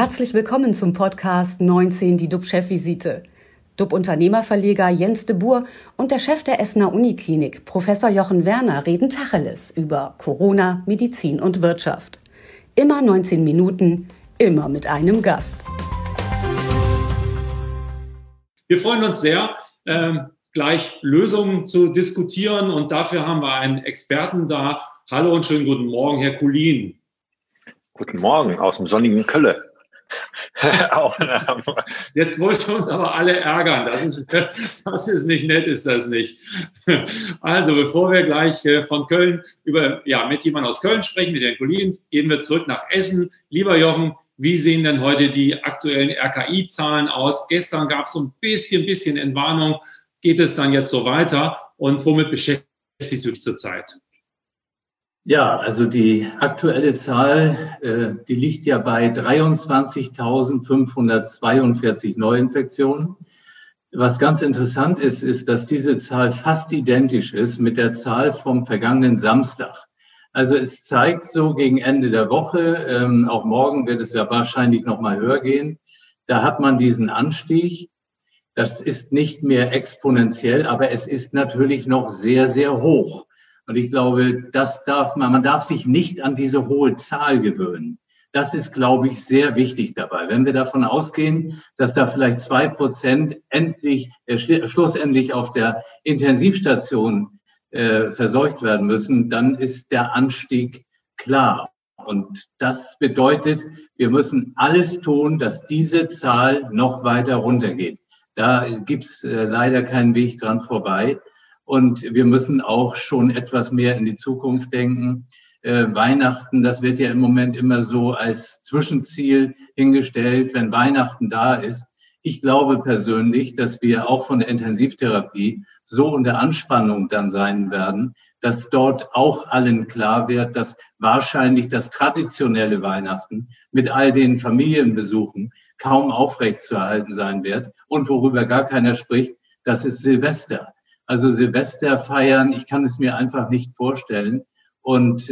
Herzlich willkommen zum Podcast 19, die DUB-Chefvisite. DUB-Unternehmerverleger Jens de Boer und der Chef der Essener Uniklinik, Professor Jochen Werner, reden Tacheles über Corona, Medizin und Wirtschaft. Immer 19 Minuten, immer mit einem Gast. Wir freuen uns sehr, gleich Lösungen zu diskutieren, und dafür haben wir einen Experten da. Hallo und schönen guten Morgen, Herr Kuhlin. Guten Morgen aus dem sonnigen Köln. Jetzt wollt ihr uns aber alle ärgern. Das ist nicht nett, ist das nicht. Also, bevor wir gleich von Köln mit jemandem aus Köln sprechen, mit Herrn Kuhlin, gehen wir zurück nach Essen. Lieber Jochen, wie sehen denn heute die aktuellen RKI-Zahlen aus? Gestern gab es so ein bisschen Entwarnung. Geht es dann jetzt so weiter? Und womit beschäftigst du dich zurzeit? Ja, also die aktuelle Zahl, die liegt ja bei 23.542 Neuinfektionen. Was ganz interessant ist, ist, dass diese Zahl fast identisch ist mit der Zahl vom vergangenen Samstag. Also es zeigt so gegen Ende der Woche, auch morgen wird es ja wahrscheinlich noch mal höher gehen, da hat man diesen Anstieg. Das ist nicht mehr exponentiell, aber es ist natürlich noch sehr, sehr hoch. Und ich glaube, man darf sich nicht an diese hohe Zahl gewöhnen. Das ist, glaube ich, sehr wichtig dabei. Wenn wir davon ausgehen, dass da vielleicht 2% schlussendlich auf der Intensivstation versorgt werden müssen, dann ist der Anstieg klar. Und das bedeutet, wir müssen alles tun, dass diese Zahl noch weiter runtergeht. Da gibt's leider keinen Weg dran vorbei. Und wir müssen auch schon etwas mehr in die Zukunft denken. Weihnachten, das wird ja im Moment immer so als Zwischenziel hingestellt, wenn Weihnachten da ist. Ich glaube persönlich, dass wir auch von der Intensivtherapie so unter Anspannung dann sein werden, dass dort auch allen klar wird, dass wahrscheinlich das traditionelle Weihnachten mit all den Familienbesuchen kaum aufrechtzuerhalten sein wird. Und worüber gar keiner spricht, das ist Silvester. Also Silvester feiern, ich kann es mir einfach nicht vorstellen. Und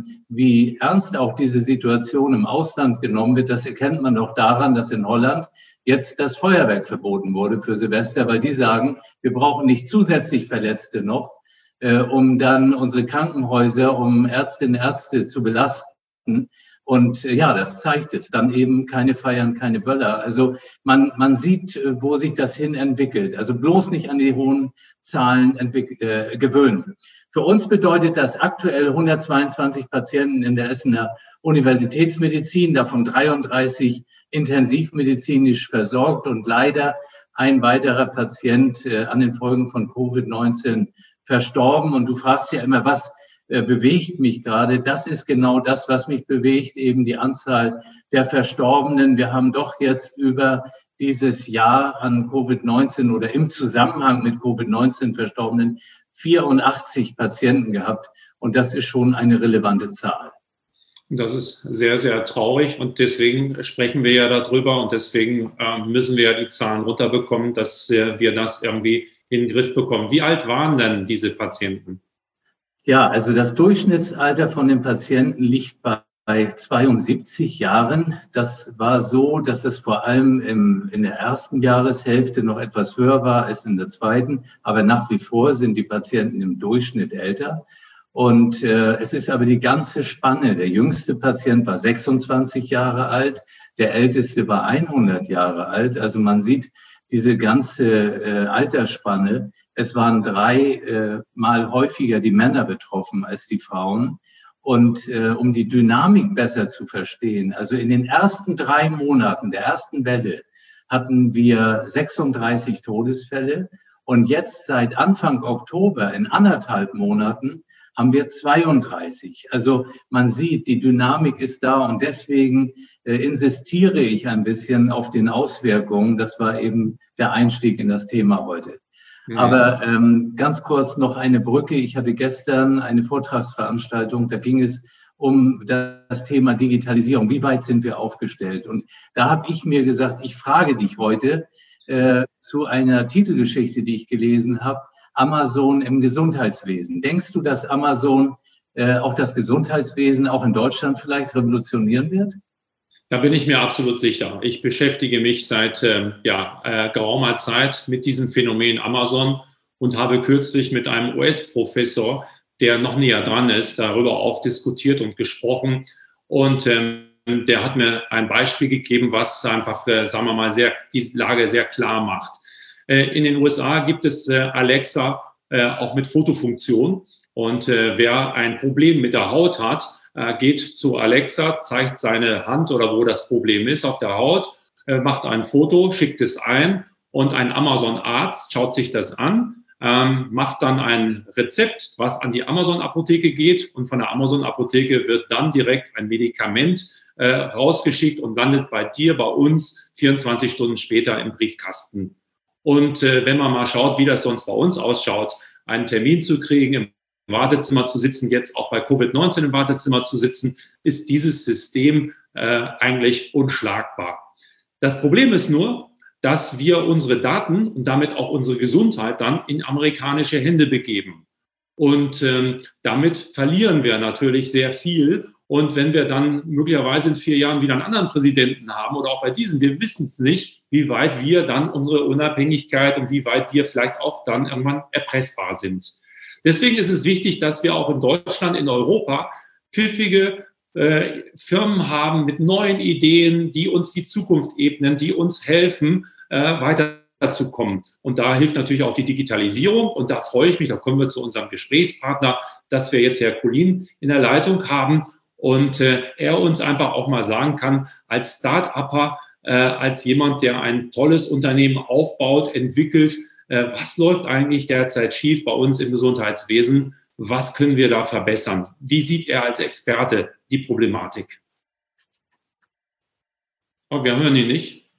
wie ernst auch diese Situation im Ausland genommen wird, das erkennt man doch daran, dass in Holland jetzt das Feuerwerk verboten wurde für Silvester, weil die sagen, wir brauchen nicht zusätzlich Verletzte noch, um dann unsere Krankenhäuser, um Ärztinnen und Ärzte zu belasten. Und ja, das zeigt es. Dann eben keine Feiern, keine Böller. Also man sieht, wo sich das hin entwickelt. Also bloß nicht an die hohen Zahlen gewöhnen. Für uns bedeutet das aktuell 122 Patienten in der Essener Universitätsmedizin, davon 33 intensivmedizinisch versorgt und leider ein weiterer Patient an den Folgen von Covid-19 verstorben. Und du fragst ja immer, was bewegt mich gerade. Das ist genau das, was mich bewegt, eben die Anzahl der Verstorbenen. Wir haben doch jetzt über dieses Jahr an Covid-19 oder im Zusammenhang mit Covid-19 Verstorbenen 84 Patienten gehabt. Und das ist schon eine relevante Zahl. Das ist sehr, sehr traurig, und deswegen sprechen wir ja darüber, und deswegen müssen wir ja die Zahlen runterbekommen, dass wir das irgendwie in den Griff bekommen. Wie alt waren denn diese Patienten? Ja, also das Durchschnittsalter von den Patienten liegt bei 72 Jahren. Das war so, dass es vor allem in der ersten Jahreshälfte noch etwas höher war als in der zweiten. Aber nach wie vor sind die Patienten im Durchschnitt älter. Und es ist aber die ganze Spanne. Der jüngste Patient war 26 Jahre alt, der älteste war 100 Jahre alt. Also man sieht diese ganze Altersspanne. Es waren 3 Mal häufiger die Männer betroffen als die Frauen. Und um die Dynamik besser zu verstehen, also in den ersten 3 Monaten der ersten Welle hatten wir 36 Todesfälle. Und jetzt seit Anfang Oktober, in 1,5 Monaten, haben wir 32. Also man sieht, die Dynamik ist da, und deswegen insistiere ich ein bisschen auf den Auswirkungen. Das war eben der Einstieg in das Thema heute. Aber ganz kurz noch eine Brücke. Ich hatte gestern eine Vortragsveranstaltung, da ging es um das Thema Digitalisierung. Wie weit sind wir aufgestellt? Und da habe ich mir gesagt, ich frage dich heute zu einer Titelgeschichte, die ich gelesen habe, Amazon im Gesundheitswesen. Denkst du, dass Amazon auch das Gesundheitswesen auch in Deutschland vielleicht revolutionieren wird? Da bin ich mir absolut sicher. Ich beschäftige mich seit geraumer Zeit mit diesem Phänomen Amazon und habe kürzlich mit einem US-Professor, der noch näher dran ist, darüber auch diskutiert und gesprochen. Und der hat mir ein Beispiel gegeben, was einfach, sagen wir mal, die Lage sehr klar macht. In den USA gibt es Alexa auch mit Fotofunktion. Und wer ein Problem mit der Haut hat, geht zu Alexa, zeigt seine Hand oder wo das Problem ist auf der Haut, macht ein Foto, schickt es ein und ein Amazon-Arzt schaut sich das an, macht dann ein Rezept, was an die Amazon-Apotheke geht und von der Amazon-Apotheke wird dann direkt ein Medikament rausgeschickt und landet bei dir, bei uns 24 Stunden später im Briefkasten. Und wenn man mal schaut, wie das sonst bei uns ausschaut, einen Termin zu kriegen, im Wartezimmer zu sitzen, jetzt auch bei Covid-19 im Wartezimmer zu sitzen, ist dieses System eigentlich unschlagbar. Das Problem ist nur, dass wir unsere Daten und damit auch unsere Gesundheit dann in amerikanische Hände begeben. Und damit verlieren wir natürlich sehr viel. Und wenn wir dann möglicherweise in 4 Jahren wieder einen anderen Präsidenten haben oder auch bei diesem, wir wissen es nicht, wie weit wir dann unsere Unabhängigkeit und wie weit wir vielleicht auch dann irgendwann erpressbar sind. Deswegen ist es wichtig, dass wir auch in Deutschland, in Europa pfiffige Firmen haben mit neuen Ideen, die uns die Zukunft ebnen, die uns helfen, weiterzukommen. Und da hilft natürlich auch die Digitalisierung. Und da freue ich mich, da kommen wir zu unserem Gesprächspartner, dass wir jetzt Herr Kullin in der Leitung haben und er uns einfach auch mal sagen kann, als Start-Upper, als jemand, der ein tolles Unternehmen aufbaut, entwickelt, was läuft eigentlich derzeit schief bei uns im Gesundheitswesen? Was können wir da verbessern? Wie sieht er als Experte die Problematik? Oh, wir hören ihn nicht.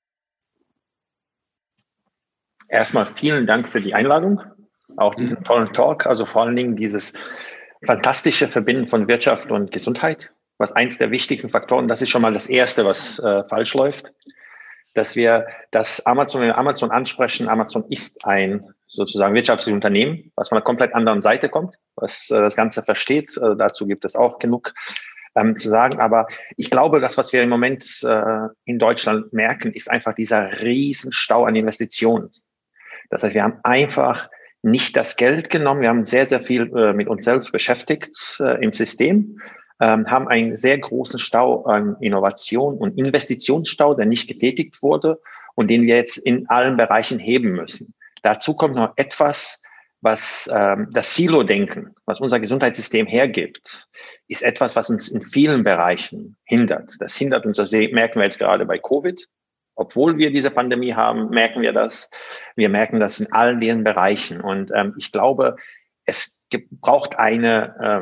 Erstmal vielen Dank für die Einladung, auch diesen tollen Talk, also vor allen Dingen dieses fantastische Verbinden von Wirtschaft und Gesundheit, was eins der wichtigsten Faktoren, das ist schon mal das Erste, was falsch läuft. Dass wir das Amazon, wenn wir Amazon ansprechen, Amazon ist ein sozusagen wirtschaftliches Unternehmen, was von einer komplett anderen Seite kommt, was das Ganze versteht. Dazu gibt es auch genug zu sagen. Aber ich glaube, das, was wir im Moment in Deutschland merken, ist einfach dieser Riesenstau an Investitionen. Das heißt, wir haben einfach nicht das Geld genommen. Wir haben sehr, sehr viel mit uns selbst beschäftigt im System. Haben einen sehr großen Stau an Innovation und Investitionsstau, der nicht getätigt wurde und den wir jetzt in allen Bereichen heben müssen. Dazu kommt noch etwas, was das Silo-Denken, was unser Gesundheitssystem hergibt, ist etwas, was uns in vielen Bereichen hindert. Das hindert uns, das merken wir jetzt gerade bei Covid. Obwohl wir diese Pandemie haben, merken wir das. Wir merken das in allen den Bereichen. Und ich glaube, es braucht eine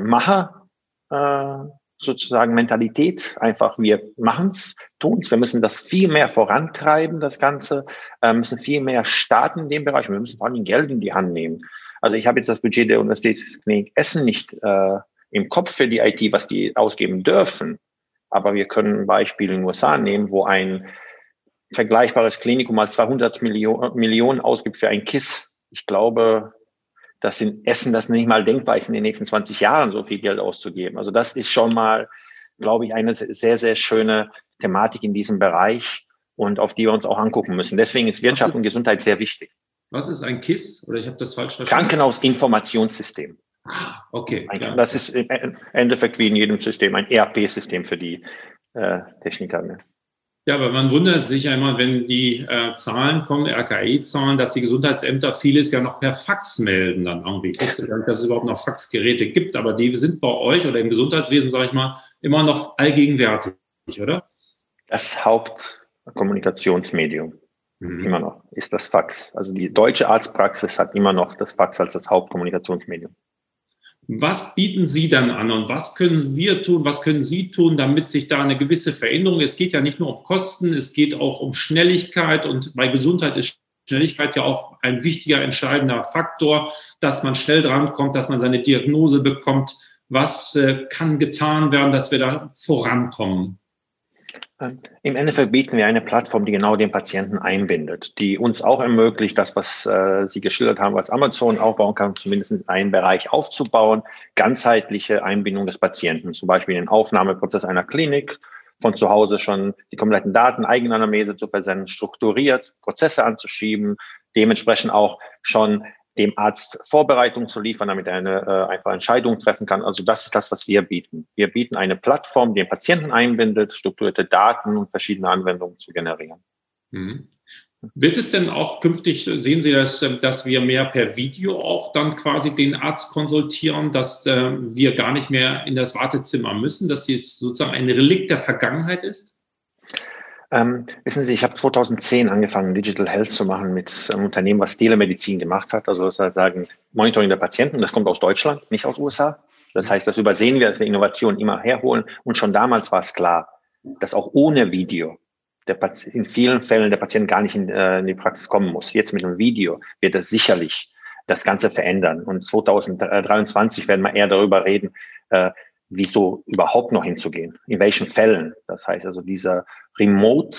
sozusagen Mentalität, einfach wir machen's, tun's. Wir müssen das viel mehr vorantreiben, das Ganze, müssen viel mehr starten in dem Bereich. Wir müssen vor allem Geld in die Hand nehmen. Also ich habe jetzt das Budget der Universitätsklinik Essen nicht im Kopf für die IT, was die ausgeben dürfen, aber wir können ein Beispiel in den USA nehmen, wo ein vergleichbares Klinikum mal 200 Millionen ausgibt für ein KISS. Ich glaube, dass in Essen das nicht mal denkbar ist, in den nächsten 20 Jahren so viel Geld auszugeben. Also das ist schon mal, glaube ich, eine sehr, sehr schöne Thematik in diesem Bereich und auf die wir uns auch angucken müssen. Deswegen ist Wirtschaft und Gesundheit sehr wichtig. Was ist ein KISS? Oder ich habe das falsch verstanden? Krankenhausinformationssystem. Okay. Ja. Das ist im Endeffekt wie in jedem System ein ERP-System für die Techniker. Ne? Ja, aber man wundert sich ja immer, wenn die Zahlen kommen, RKI-Zahlen, dass die Gesundheitsämter vieles ja noch per Fax melden dann irgendwie. Ich wusste gar nicht, dass es überhaupt noch Faxgeräte gibt, aber die sind bei euch oder im Gesundheitswesen, sage ich mal, immer noch allgegenwärtig, oder? Das Hauptkommunikationsmedium immer noch ist das Fax. Also die deutsche Arztpraxis hat immer noch das Fax als das Hauptkommunikationsmedium. Was bieten Sie dann an und was können wir tun, was können Sie tun, damit sich da eine gewisse Veränderung, es geht ja nicht nur um Kosten, es geht auch um Schnelligkeit und bei Gesundheit ist Schnelligkeit ja auch ein wichtiger, entscheidender Faktor, dass man schnell drankommt, dass man seine Diagnose bekommt. Was kann getan werden, dass wir da vorankommen? Im Endeffekt bieten wir eine Plattform, die genau den Patienten einbindet, die uns auch ermöglicht, das, was Sie geschildert haben, was Amazon aufbauen kann, zumindest einen Bereich aufzubauen, ganzheitliche Einbindung des Patienten, zum Beispiel den Aufnahmeprozess einer Klinik von zu Hause schon die kompletten Daten, Eigenanamnese zu versenden, strukturiert Prozesse anzuschieben, dementsprechend auch schon dem Arzt Vorbereitung zu liefern, damit er eine einfache Entscheidung treffen kann. Also das ist das, was wir bieten. Wir bieten eine Plattform, die den Patienten einbindet, strukturierte Daten und verschiedene Anwendungen zu generieren. Mhm. Wird es denn auch künftig, sehen Sie das, dass wir mehr per Video auch dann quasi den Arzt konsultieren, dass wir gar nicht mehr in das Wartezimmer müssen, dass die jetzt sozusagen ein Relikt der Vergangenheit ist? Wissen Sie, ich habe 2010 angefangen, Digital Health zu machen mit einem Unternehmen, was Telemedizin gemacht hat, also sozusagen Monitoring der Patienten. Das kommt aus Deutschland, nicht aus USA. Das heißt, das übersehen wir, dass wir Innovationen immer herholen. Und schon damals war es klar, dass auch ohne Video in vielen Fällen der Patient gar nicht in die Praxis kommen muss. Jetzt mit einem Video wird das sicherlich das Ganze verändern. Und 2023 werden wir eher darüber reden, wieso überhaupt noch hinzugehen, in welchen Fällen. Das heißt also, dieser Remote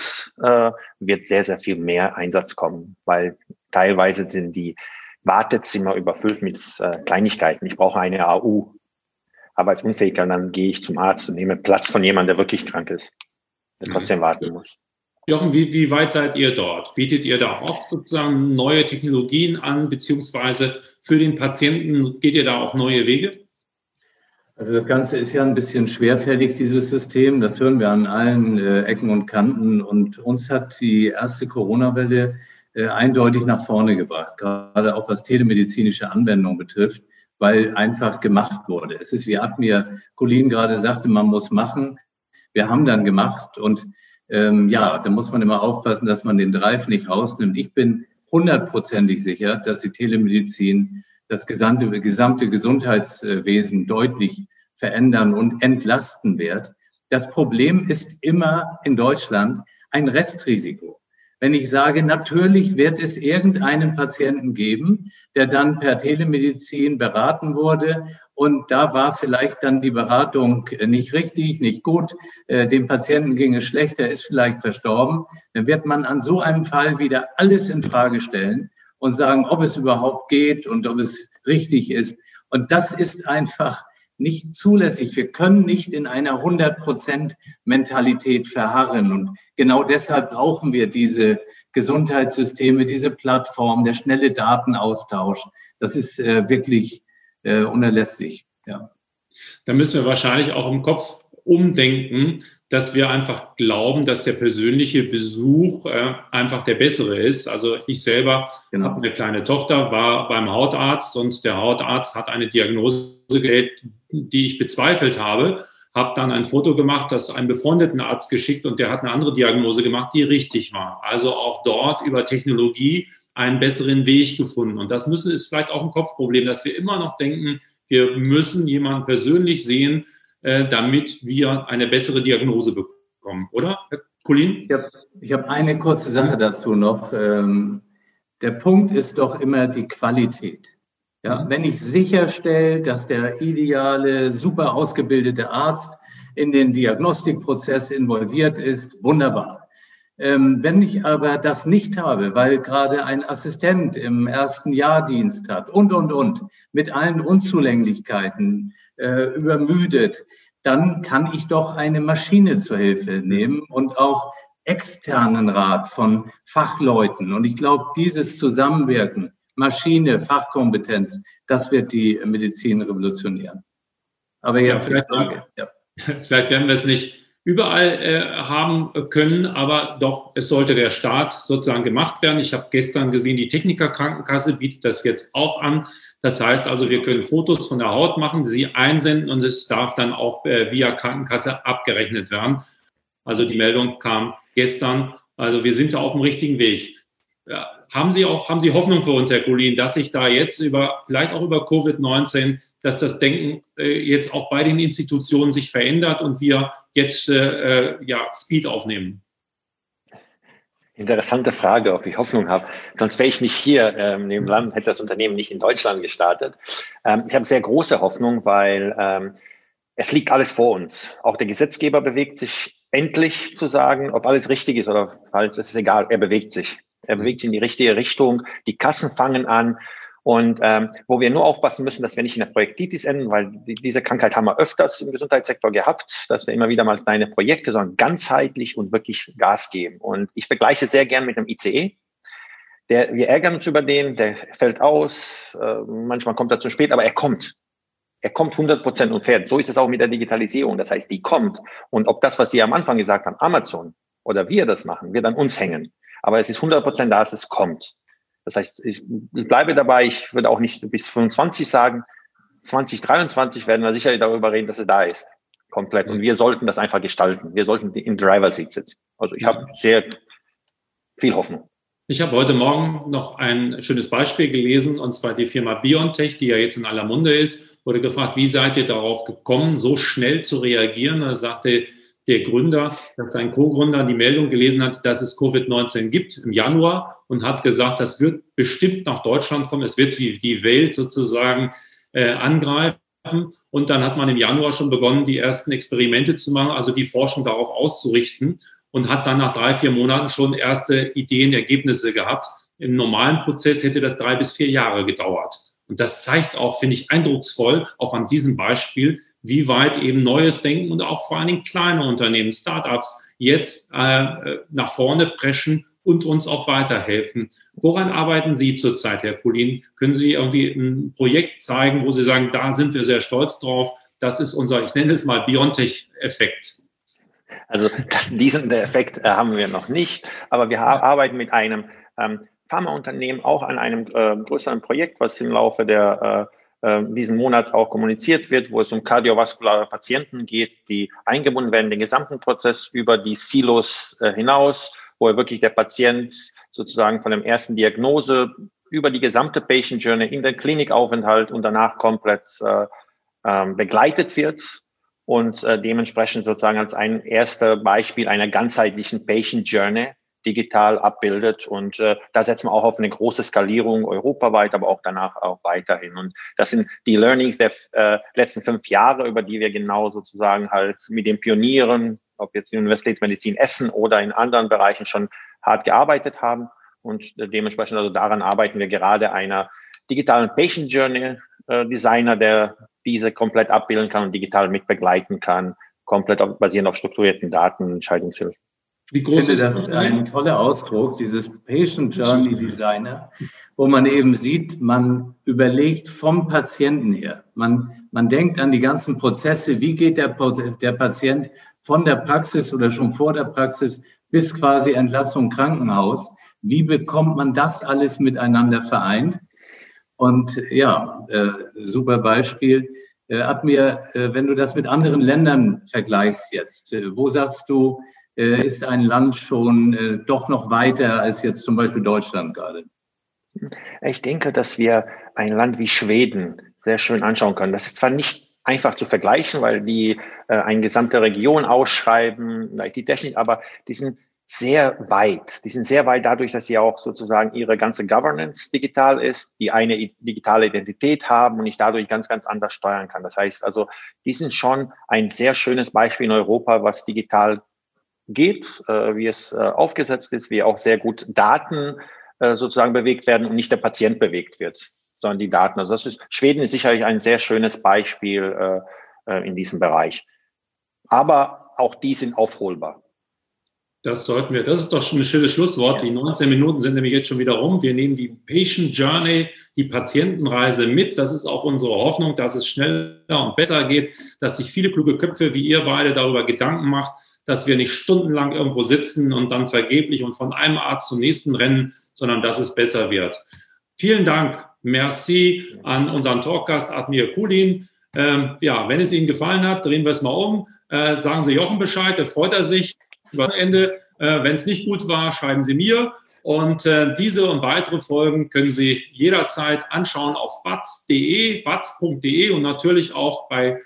wird sehr, sehr viel mehr Einsatz kommen, weil teilweise sind die Wartezimmer überfüllt mit Kleinigkeiten. Ich brauche eine AU, Arbeitsunfähigkeit, dann gehe ich zum Arzt und nehme Platz von jemandem, der wirklich krank ist, der trotzdem warten muss. Jochen, wie weit seid ihr dort? Bietet ihr da auch sozusagen neue Technologien an, beziehungsweise für den Patienten geht ihr da auch neue Wege? Also das Ganze ist ja ein bisschen schwerfällig, dieses System. Das hören wir an allen Ecken und Kanten. Und uns hat die erste Corona-Welle eindeutig nach vorne gebracht, gerade auch was telemedizinische Anwendungen betrifft, weil einfach gemacht wurde. Es ist, wie Admir Colin gerade sagte, man muss machen. Wir haben dann gemacht und da muss man immer aufpassen, dass man den Drive nicht rausnimmt. Ich bin 100%ig sicher, dass die Telemedizin das gesamte Gesundheitswesen deutlich verändern und entlasten wird. Das Problem ist immer in Deutschland ein Restrisiko. Wenn ich sage, natürlich wird es irgendeinen Patienten geben, der dann per Telemedizin beraten wurde und da war vielleicht dann die Beratung nicht richtig, nicht gut, dem Patienten ging es schlecht, er ist vielleicht verstorben, dann wird man an so einem Fall wieder alles in Frage stellen und sagen, ob es überhaupt geht und ob es richtig ist. Und das ist einfach nicht zulässig. Wir können nicht in einer 100% Mentalität verharren. Und genau deshalb brauchen wir diese Gesundheitssysteme, diese Plattform, der schnelle Datenaustausch. Das ist wirklich unerlässlich. Ja. Da müssen wir wahrscheinlich auch im Kopf umdenken, dass wir einfach glauben, dass der persönliche Besuch einfach der bessere ist. Also ich selber habe eine kleine Tochter, war beim Hautarzt und der Hautarzt hat eine Diagnose gestellt, die ich bezweifelt habe, habe dann ein Foto gemacht, das einem befreundeten Arzt geschickt und der hat eine andere Diagnose gemacht, die richtig war. Also auch dort über Technologie einen besseren Weg gefunden. Und das ist vielleicht auch ein Kopfproblem, dass wir immer noch denken, wir müssen jemanden persönlich sehen, damit wir eine bessere Diagnose bekommen, oder, Herr Colin? Ich hab eine kurze Sache dazu noch. Der Punkt ist doch immer die Qualität. Ja, wenn ich sicherstelle, dass der ideale, super ausgebildete Arzt in den Diagnostikprozess involviert ist, wunderbar. Wenn ich aber das nicht habe, weil gerade ein Assistent im ersten Jahrdienst hat und, mit allen Unzulänglichkeiten, übermüdet, dann kann ich doch eine Maschine zur Hilfe nehmen und auch externen Rat von Fachleuten. Und ich glaube, dieses Zusammenwirken, Maschine, Fachkompetenz, das wird die Medizin revolutionieren. Aber jetzt die Frage. Ja. Vielleicht werden wir es nicht überall haben können, aber doch, es sollte der Start sozusagen gemacht werden. Ich habe gestern gesehen, die Techniker-Krankenkasse bietet das jetzt auch an. Das heißt also, wir können Fotos von der Haut machen, sie einsenden und es darf dann auch via Krankenkasse abgerechnet werden. Also die Meldung kam gestern. Also wir sind da auf dem richtigen Weg. Ja, haben Sie Hoffnung für uns, Herr Colin, dass sich da jetzt vielleicht auch über Covid-19, dass das Denken jetzt auch bei den Institutionen sich verändert und wir jetzt Speed aufnehmen? Interessante Frage, ob ich Hoffnung habe. Sonst wäre ich nicht hier im Land, hätte das Unternehmen nicht in Deutschland gestartet. Ich habe sehr große Hoffnung, weil es liegt alles vor uns. Auch der Gesetzgeber bewegt sich endlich zu sagen, ob alles richtig ist oder falsch, das ist egal, er bewegt sich. Er bewegt sich in die richtige Richtung. Die Kassen fangen an Und wo wir nur aufpassen müssen, dass wir nicht in der Projektitis enden, weil diese Krankheit haben wir öfters im Gesundheitssektor gehabt, dass wir immer wieder mal kleine Projekte, sondern ganzheitlich und wirklich Gas geben. Und ich vergleiche sehr gern mit einem ICE. Wir ärgern uns über den, der fällt aus, manchmal kommt er zu spät, aber er kommt. Er kommt 100% und fährt. So ist es auch mit der Digitalisierung. Das heißt, die kommt. Und ob das, was Sie am Anfang gesagt haben, Amazon oder wir das machen, wird an uns hängen. Aber es ist 100% da, dass es kommt. Das heißt, ich bleibe dabei, ich würde auch nicht bis 25 sagen. 2023 werden wir sicherlich darüber reden, dass es da ist. Komplett. Und wir sollten das einfach gestalten. Wir sollten im Driver Seat sitzen. Also ich habe sehr viel Hoffnung. Ich habe heute Morgen noch ein schönes Beispiel gelesen, und zwar die Firma BioNTech, die ja jetzt in aller Munde ist, wurde gefragt, wie seid ihr darauf gekommen, so schnell zu reagieren? Da sagte der Gründer, dass sein Co-Gründer die Meldung gelesen hat, dass es Covid-19 gibt im Januar und hat gesagt, das wird bestimmt nach Deutschland kommen, es wird die Welt sozusagen angreifen. Und dann hat man im Januar schon begonnen, die ersten Experimente zu machen, also die Forschung darauf auszurichten, und hat dann nach 3-4 Monaten schon erste Ideen, Ergebnisse gehabt. Im normalen Prozess hätte das 3 bis 4 Jahre gedauert. Und das zeigt auch, finde ich, eindrucksvoll, auch an diesem Beispiel, wie weit eben neues Denken und auch vor allen Dingen kleine Unternehmen, Startups jetzt nach vorne preschen und uns auch weiterhelfen. Woran arbeiten Sie zurzeit, Herr Kulin? Können Sie irgendwie ein Projekt zeigen, wo Sie sagen, da sind wir sehr stolz drauf, das ist unser, ich nenne es mal BioNTech-Effekt? Also diesen Effekt haben wir noch nicht, aber wir arbeiten mit einem Pharmaunternehmen auch an einem größeren Projekt, was im Laufe diesen Monats auch kommuniziert wird, wo es um kardiovaskulare Patienten geht, die eingebunden werden in den gesamten Prozess über die Silos hinaus, wo wirklich der Patient sozusagen von der ersten Diagnose über die gesamte Patient Journey in den Klinikaufenthalt und danach komplett begleitet wird. Und dementsprechend sozusagen als ein erstes Beispiel einer ganzheitlichen Patient Journey digital abbildet. Und da setzen wir auch auf eine große Skalierung europaweit, aber auch danach auch weiterhin. Und das sind die Learnings der letzten 5 Jahre, über die wir genau sozusagen halt mit den Pionieren, ob jetzt in Universitätsmedizin Essen oder in anderen Bereichen, schon hart gearbeitet haben. Und dementsprechend also daran arbeiten wir gerade einer digitalen Patient Journey Designer, der diese komplett abbilden kann und digital mitbegleiten kann, komplett basierend auf strukturierten Daten, Entscheidungshilfen. Ich finde das ein toller Ausdruck, dieses Patient Journey Designer, wo man eben sieht, man überlegt vom Patienten her. Man denkt an die ganzen Prozesse, wie geht der Patient von der Praxis oder schon vor der Praxis bis quasi Entlassung Krankenhaus. Wie bekommt man das alles miteinander vereint? Und ja, super Beispiel. Admir, wenn du das mit anderen Ländern vergleichst jetzt, wo sagst du, ist ein Land schon doch noch weiter als jetzt zum Beispiel Deutschland gerade? Ich denke, dass wir ein Land wie Schweden sehr schön anschauen können. Das ist zwar nicht einfach zu vergleichen, weil die eine gesamte Region ausschreiben, IT-Technik, aber die sind sehr weit. Die sind sehr weit dadurch, dass sie auch sozusagen ihre ganze Governance digital ist, die eine digitale Identität haben und ich dadurch ganz, ganz anders steuern kann. Das heißt also, die sind schon ein sehr schönes Beispiel in Europa, was digital geht, wie es aufgesetzt ist, wie auch sehr gut Daten sozusagen bewegt werden und nicht der Patient bewegt wird, sondern die Daten. Also Schweden ist sicherlich ein sehr schönes Beispiel in diesem Bereich. Aber auch die sind aufholbar. Das ist doch schon ein schönes Schlusswort. Die 19 Minuten sind nämlich jetzt schon wieder rum. Wir nehmen die Patient Journey, die Patientenreise mit. Das ist auch unsere Hoffnung, dass es schneller und besser geht, dass sich viele kluge Köpfe wie ihr beide darüber Gedanken macht, dass wir nicht stundenlang irgendwo sitzen und dann vergeblich und von einem Arzt zum nächsten rennen, sondern dass es besser wird. Vielen Dank. Merci an unseren Talkgast Admir Kulin. Wenn es Ihnen gefallen hat, drehen wir es mal um. Sagen Sie Jochen Bescheid, da freut er sich. Ende. Wenn es nicht gut war, schreiben Sie mir. Und diese und weitere Folgen können Sie jederzeit anschauen auf watz.de und natürlich auch bei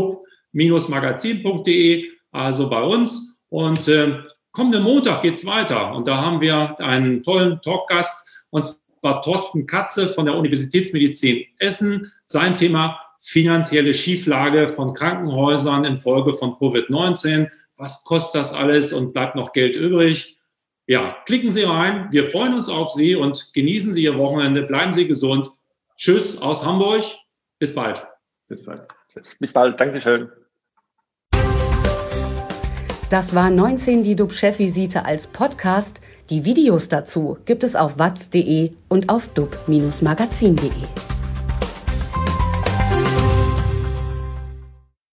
dub-magazin.de, also bei uns. Und kommenden Montag geht es weiter. Und da haben wir einen tollen Talkgast, und zwar Thorsten Katze von der Universitätsmedizin Essen. Sein Thema: finanzielle Schieflage von Krankenhäusern infolge von Covid-19. Was kostet das alles und bleibt noch Geld übrig? Ja, klicken Sie rein. Wir freuen uns auf Sie und genießen Sie Ihr Wochenende. Bleiben Sie gesund. Tschüss aus Hamburg. Bis bald. Bis bald. Bis bald. Dankeschön. Das war 19 die DUB-Chefvisite als Podcast. Die Videos dazu gibt es auf watz.de und auf dub-magazin.de.